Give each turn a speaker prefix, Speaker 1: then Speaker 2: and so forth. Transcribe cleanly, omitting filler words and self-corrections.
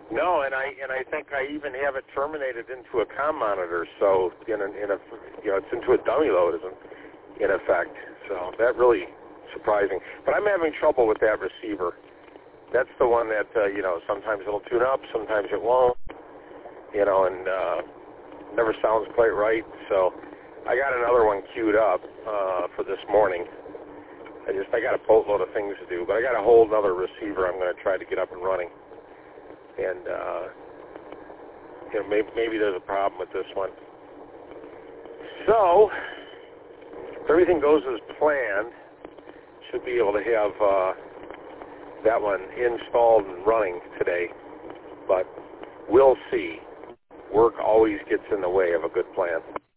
Speaker 1: No, and I think I even have it terminated into a comm monitor, so it's into a dummy load in effect. So that really surprising. But I'm having trouble with that receiver. That's the one that sometimes it'll tune up, sometimes it won't. And never sounds quite right. So I got another one queued up for this morning. I got a boatload of things to do, but I got a whole other receiver I'm going to try to get up and running. And maybe there's a problem with this one. So if everything goes as planned, should be able to have that one installed and running today. But we'll see. Work always gets in the way of a good plan.